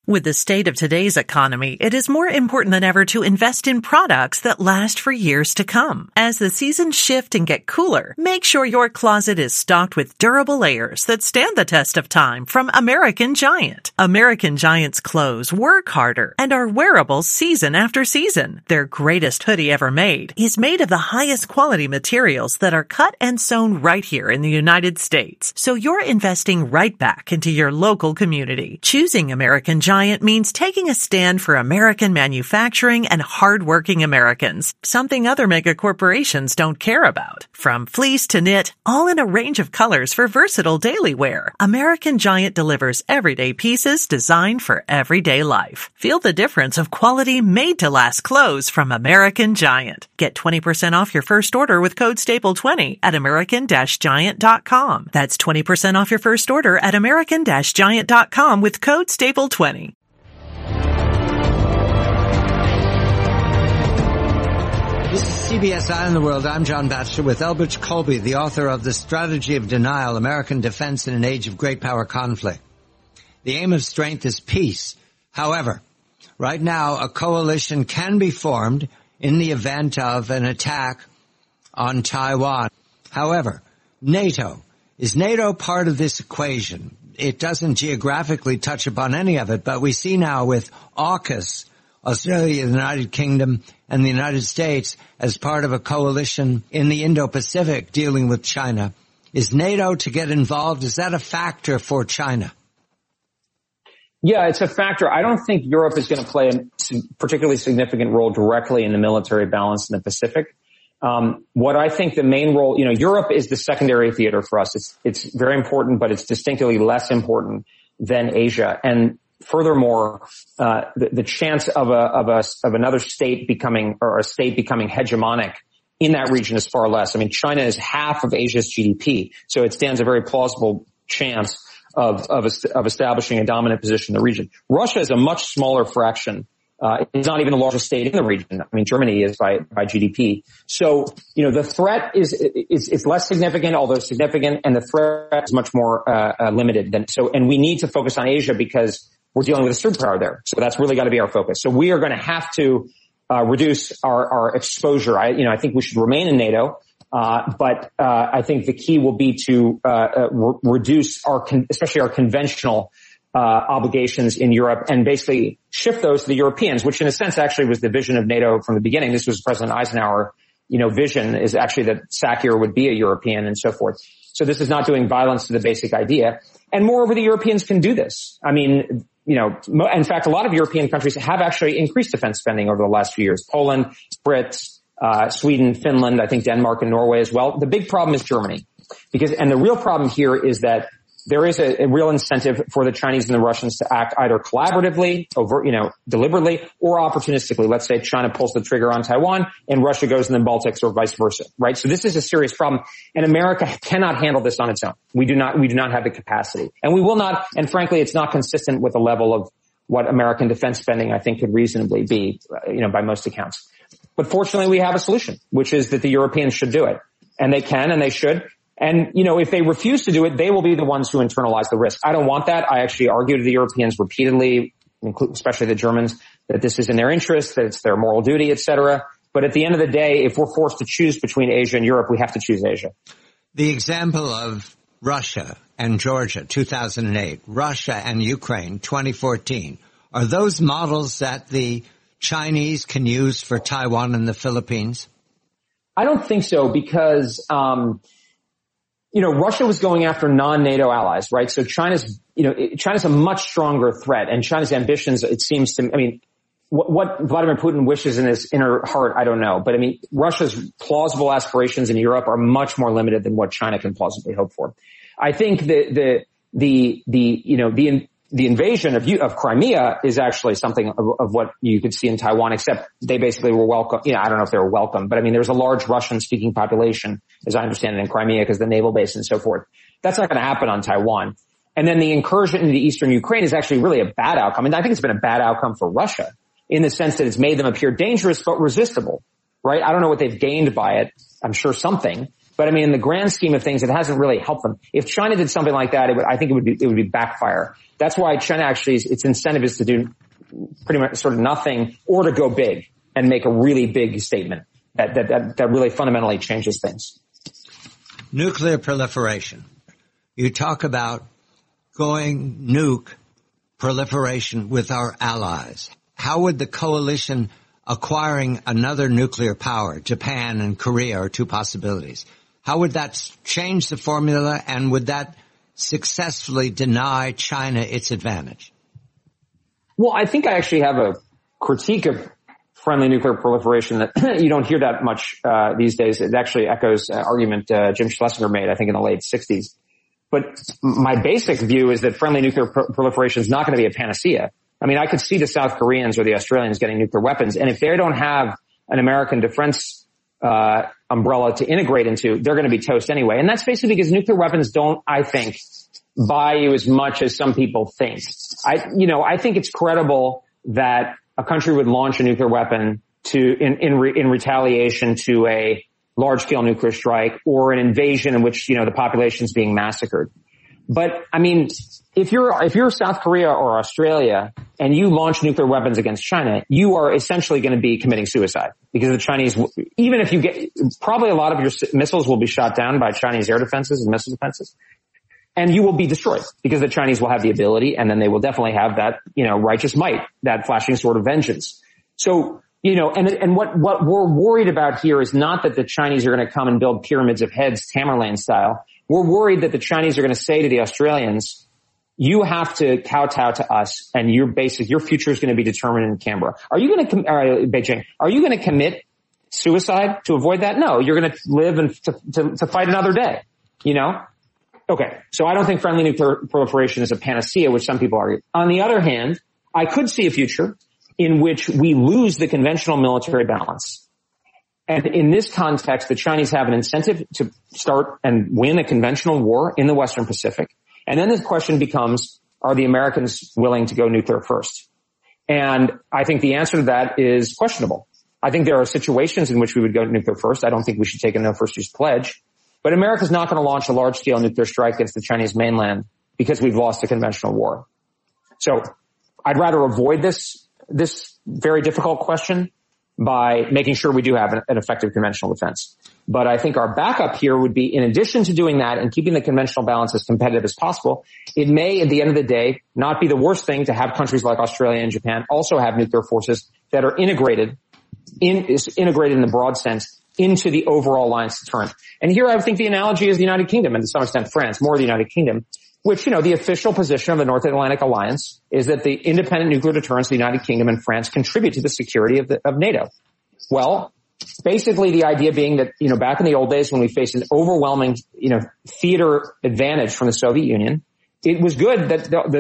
With the state of today's economy, it is more important than ever to invest in products that last for years to come. As the seasons shift and get cooler, make sure your closet is stocked with durable layers that stand the test of time from American Giant. American Giant's clothes work harder and are wearable season after season. Their greatest hoodie ever made is made of the highest quality materials that are cut and sewn right here in the United States. So you're investing right back into your local community. Choosing American Giant means taking a stand for American manufacturing and hardworking Americans, something other mega corporations don't care about. From fleece to knit, all in a range of colors for versatile daily wear, American Giant delivers everyday pieces designed for everyday life. Feel the difference of quality made-to-last clothes from American Giant. Get 20% off your first order with code STAPLE20 at American-Giant.com. That's 20% off your first order at American-Giant.com with code STAPLE20. This is CBS Eye on the World. I'm John Batchelor with Elbridge Colby, the author of The Strategy of Denial, American Defense in an Age of Great Power Conflict. The aim of strength is peace. However, right now, a coalition can be formed in the event of an attack on Taiwan. However, NATO. Is NATO part of this equation? It doesn't geographically touch upon any of it, but we see now with AUKUS, Australia, the United Kingdom, and the United States as part of a coalition in the Indo-Pacific dealing with China. Is NATO to get involved? Is that a factor for China? Yeah, it's a factor. I don't think Europe is going to play a particularly significant role directly in the military balance in the Pacific. What I think the main role, Europe is the secondary theater for us. It's very important, but it's distinctly less important than Asia. And furthermore, the chance of another state becoming, or a state becoming hegemonic in that region is far less. I mean, China is half of Asia's GDP, so it stands a very plausible chance of establishing a dominant position in the region. Russia is a much smaller fraction. It's not even the largest state in the region. I mean, Germany is by GDP. So, the threat is less significant, although significant, and the threat is much more limited and we need to focus on Asia because we're dealing with a superpower there. So that's really got to be our focus. So we are going to have to reduce our exposure. I think we should remain in NATO. But I think the key will be to reduce especially our conventional obligations in Europe and basically shift those to the Europeans, which in a sense actually was the vision of NATO from the beginning. This was President Eisenhower, vision is actually that SACEUR would be a European and so forth. So this is not doing violence to the basic idea. And moreover, the Europeans can do this. I mean, in fact, a lot of European countries have actually increased defense spending over the last few years. Poland, Brits, Sweden, Finland, I think Denmark and Norway as well. The big problem is Germany. And the real problem here is that there is a real incentive for the Chinese and the Russians to act either collaboratively, deliberately, or opportunistically. Let's say China pulls the trigger on Taiwan and Russia goes in the Baltics or vice versa, right? So this is a serious problem, and America cannot handle this on its own. We do not have the capacity. And we will not, and frankly, it's not consistent with the level of what American defense spending I think could reasonably be, by most accounts. But fortunately, we have a solution, which is that the Europeans should do it. And they can and they should. And, if they refuse to do it, they will be the ones who internalize the risk. I don't want that. I actually argue to the Europeans repeatedly, especially the Germans, that this is in their interest, that it's their moral duty, et cetera. But at the end of the day, if we're forced to choose between Asia and Europe, we have to choose Asia. The example of Russia and Georgia, 2008, Russia and Ukraine, 2014, are those models that the Chinese can use for Taiwan and the Philippines? I don't think so because, Russia was going after non-NATO allies, right? So China's a much stronger threat, and China's ambitions, it seems to, what Vladimir Putin wishes in his inner heart, I don't know. But Russia's plausible aspirations in Europe are much more limited than what China can plausibly hope for. I think the invasion of Crimea is actually something of what you could see in Taiwan, except they basically were welcome. I don't know if they were welcome, but there's a large Russian-speaking population, as I understand it, in Crimea because the naval base and so forth. That's not going to happen on Taiwan. And then the incursion into eastern Ukraine is actually really a bad outcome. I think it's been a bad outcome for Russia in the sense that it's made them appear dangerous but resistible, right? I don't know what they've gained by it. I'm sure something. But in the grand scheme of things, it hasn't really helped them. If China did something like that, I think it would be backfire. That's why China actually, its incentive is to do pretty much sort of nothing or to go big and make a really big statement that really fundamentally changes things. Nuclear proliferation. You talk about going nuke proliferation with our allies. How would the coalition acquiring another nuclear power, Japan and Korea are two possibilities, how would that change the formula, and would that successfully deny China its advantage? Well, I think I actually have a critique of friendly nuclear proliferation that you don't hear that much these days. It actually echoes an argument Jim Schlesinger made, I think, in the late 60s. But my basic view is that friendly nuclear proliferation is not going to be a panacea. I mean, I could see the South Koreans or the Australians getting nuclear weapons, and if they don't have an American defense umbrella to integrate into, they're going to be toast anyway. And that's basically because nuclear weapons don't, I think, buy you as much as some people think. I think it's credible that a country would launch a nuclear weapon in retaliation to a large-scale nuclear strike or an invasion in which, the population is being massacred. But, I mean, if you're South Korea or Australia and you launch nuclear weapons against China, you are essentially going to be committing suicide because the Chinese, even if you get, probably a lot of your missiles will be shot down by Chinese air defenses and missile defenses. And you will be destroyed because the Chinese will have the ability, and then they will definitely have that, righteous might, that flashing sword of vengeance. So, and what we're worried about here is not that the Chinese are going to come and build pyramids of heads, Tamerlane style. We're worried that the Chinese are going to say to the Australians, you have to kowtow to us, and your future is going to be determined in Canberra. Beijing, are you going to commit suicide to avoid that? No, you're going to live and to fight another day, Okay, so I don't think friendly nuclear proliferation is a panacea, which some people argue. On the other hand, I could see a future in which we lose the conventional military balance. And in this context, the Chinese have an incentive to start and win a conventional war in the Western Pacific. And then the question becomes, are the Americans willing to go nuclear first? And I think the answer to that is questionable. I think there are situations in which we would go nuclear first. I don't think we should take a no first use pledge. But America's not going to launch a large-scale nuclear strike against the Chinese mainland because we've lost a conventional war. So I'd rather avoid this very difficult question by making sure we do have an effective conventional defense. But I think our backup here would be, in addition to doing that and keeping the conventional balance as competitive as possible, it may, at the end of the day, not be the worst thing to have countries like Australia and Japan also have nuclear forces that are integrated in the broad sense into the overall alliance deterrent. And here I think the analogy is the United Kingdom, and to some extent France, more the United Kingdom, which, the official position of the North Atlantic Alliance is that the independent nuclear deterrents of the United Kingdom and France contribute to the security of NATO. Well, basically the idea being that, back in the old days when we faced an overwhelming, theater advantage from the Soviet Union, it was good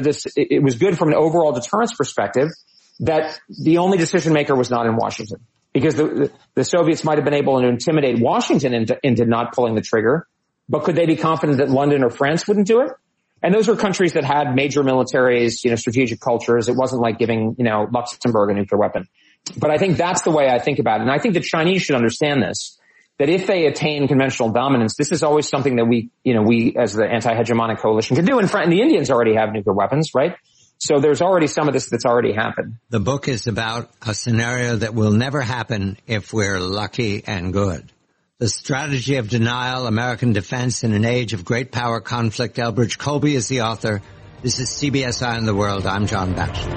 it was good from an overall deterrence perspective that the only decision maker was not in Washington. Because the Soviets might have been able to intimidate Washington into not pulling the trigger, but could they be confident that London or France wouldn't do it? And those were countries that had major militaries, strategic cultures. It wasn't like giving, Luxembourg a nuclear weapon. But I think that's the way I think about it. And I think the Chinese should understand this, that if they attain conventional dominance, this is always something that we as the anti-hegemonic coalition can do. And the Indians already have nuclear weapons, right? So there's already some of this that's already happened. The book is about a scenario that will never happen if we're lucky and good. The Strategy of Denial, American Defense in an Age of Great Power Conflict. Elbridge Colby is the author. This is CBS Eye on the World. I'm John Batchelor.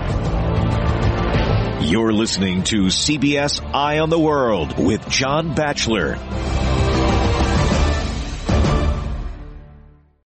You're listening to CBS Eye on the World with John Batchelor.